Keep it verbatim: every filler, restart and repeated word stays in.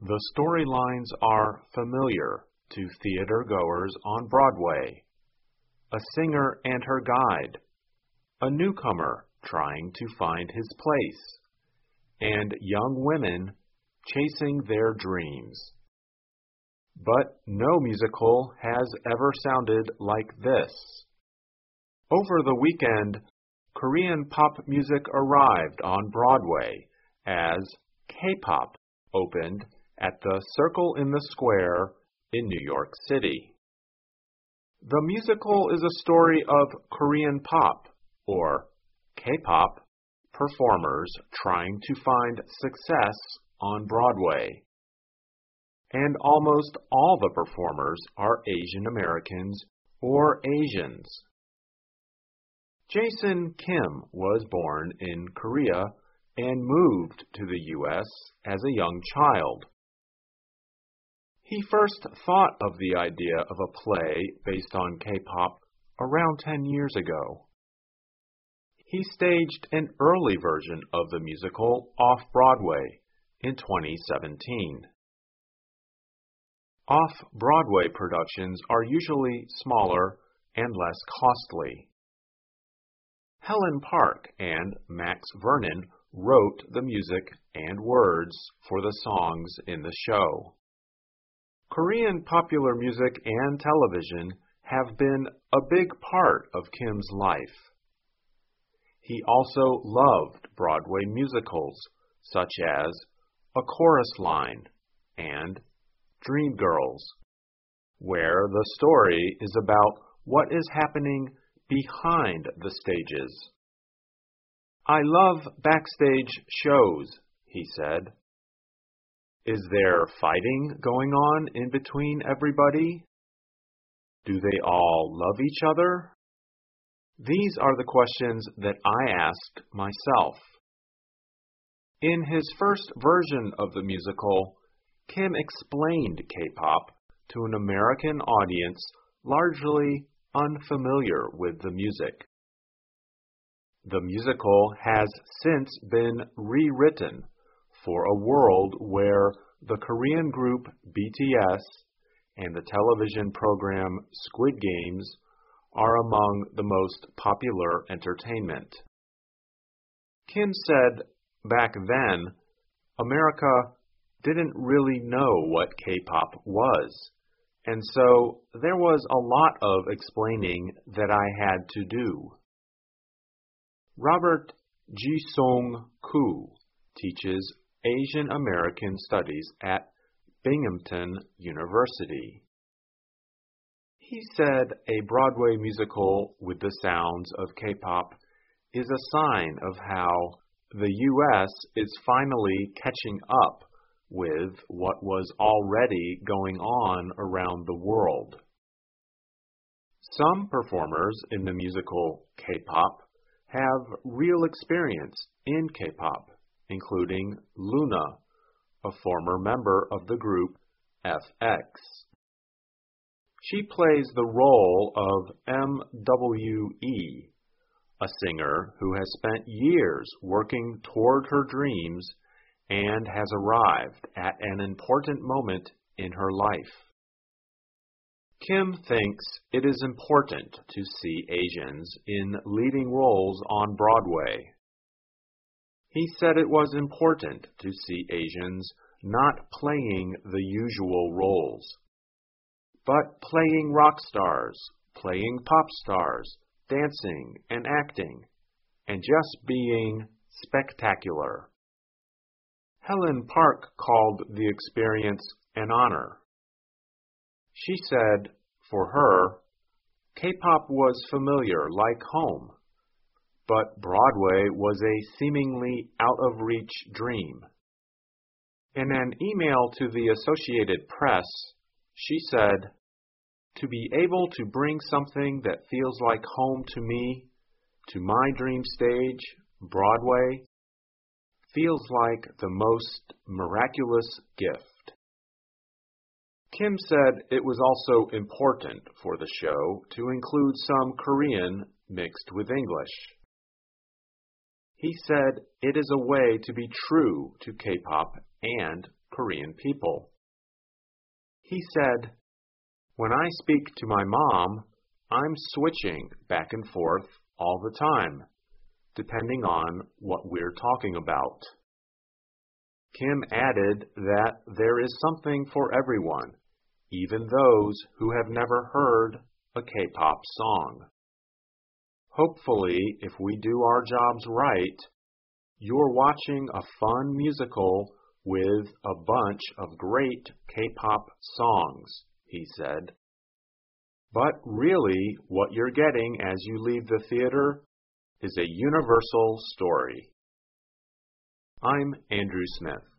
The storylines are familiar to theater-goers on Broadway. A singer and her guide, a newcomer trying to find his place, and young women chasing their dreams. But no musical has ever sounded like this. Over the weekend, Korean pop music arrived on Broadway as K-pop opened at the Circle in the Square in New York City. The musical is a story of Korean pop, or K-pop, performers trying to find success on Broadway. And almost all the performers are Asian Americans or Asians. Jason Kim was born in Korea and moved to the U S as a young child. He first thought of the idea of a play based on K-pop around ten years ago. He staged an early version of the musical off-Broadway in twenty seventeen. Off-Broadway productions are usually smaller and less costly. Helen Park and Max Vernon wrote the music and words for the songs in the show. Korean popular music and television have been a big part of Kim's life. He also loved Broadway musicals such as A Chorus Line and Dreamgirls, where the story is about what is happening behind the stages. "I love backstage shows," he said. "Is there fighting going on in between everybody? Do they all love each other?" These are the questions that I asked myself. In his first version of the musical, Kim explained K-pop to an American audience largely unfamiliar with the music. The musical has since been rewritten for a world where the Korean group B T S and the television program Squid Games are among the most popular entertainment. Kim said back then, America didn't really know what K-pop was, and so there was a lot of explaining that I had to do. Robert Ji-sung teaches Asian American Studies at Binghamton University. He said a Broadway musical with the sounds of K-pop is a sign of how the U S is finally catching up with what was already going on around the world. Some performers in the musical K-pop have real experience in K-pop, including Luna, a former member of the group F X. She plays the role of M W E, a singer who has spent years working toward her dreams and has arrived at an important moment in her life. Kim thinks it is important to see Asians in leading roles on Broadway. He said it was important to see Asians not playing the usual roles, but playing rock stars, playing pop stars, dancing and acting, and just being spectacular. Helen Park called the experience an honor. She said, for her, K-pop was familiar like home, but Broadway was a seemingly out-of-reach dream. In an email to the Associated Press, she said, "To be able to bring something that feels like home to me, to my dream stage, Broadway, feels like the most miraculous gift." Kim said it was also important for the show to include some Korean mixed with English. He said it is a way to be true to K-pop and Korean people. He said, "When I speak to my mom, I'm switching back and forth all the time, depending on what we're talking about." Kim added that there is something for everyone, even those who have never heard a K-pop song. Hopefully, if we do our jobs right, you're watching a fun musical with a bunch of great K-pop songs, he said. But really, what you're getting as you leave the theater is a universal story. I'm Andrew Smith.